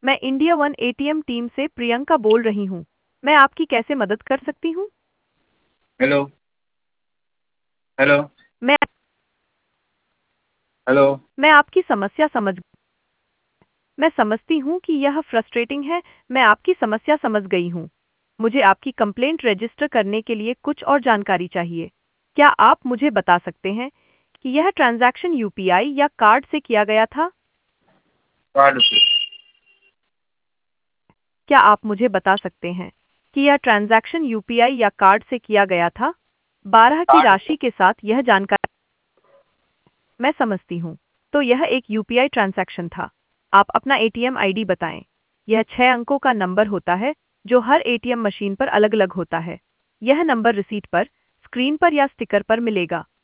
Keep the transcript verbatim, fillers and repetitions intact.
मैं India one ATM team से प्रियंका बोल रही हूँ। मैं आपकी कैसे मदद कर सकती हूँ? हेलो। हेलो। मैं हेलो। मैं आपकी समस्या समझ मैं समझती हूँ कि यह फ्रस्ट्रेटिंग है। मैं आपकी समस्या समझ गई हूँ। मुझे आपकी कंप्लेंट रजिस्टर करने के लिए कुछ और जानकारी चाहिए। क्या आप मुझे बता सकते हैं कि यह ट्रांजैक्शन यूपीआई या कार्ड से किया गया था? कार्ड से। क्या आप मुझे बता सकते हैं कि यह ट्रांजैक्शन यूपीआई या कार्ड से किया गया था? बारह की कार्ड से। राशि के साथ यह जानकारी मैं समझती हूँ। तो यह एक यूपीआई ट्रांजैक्शन था। आप अपना एटीएम आईडी बताएं। यह छह अंकों का नंबर होता है जो हर एटीएम मशीन पर अलग-अलग होता है। यह नंबर रिसीट पर, स्क्रीन पर या स्टिकर पर मिलेगा।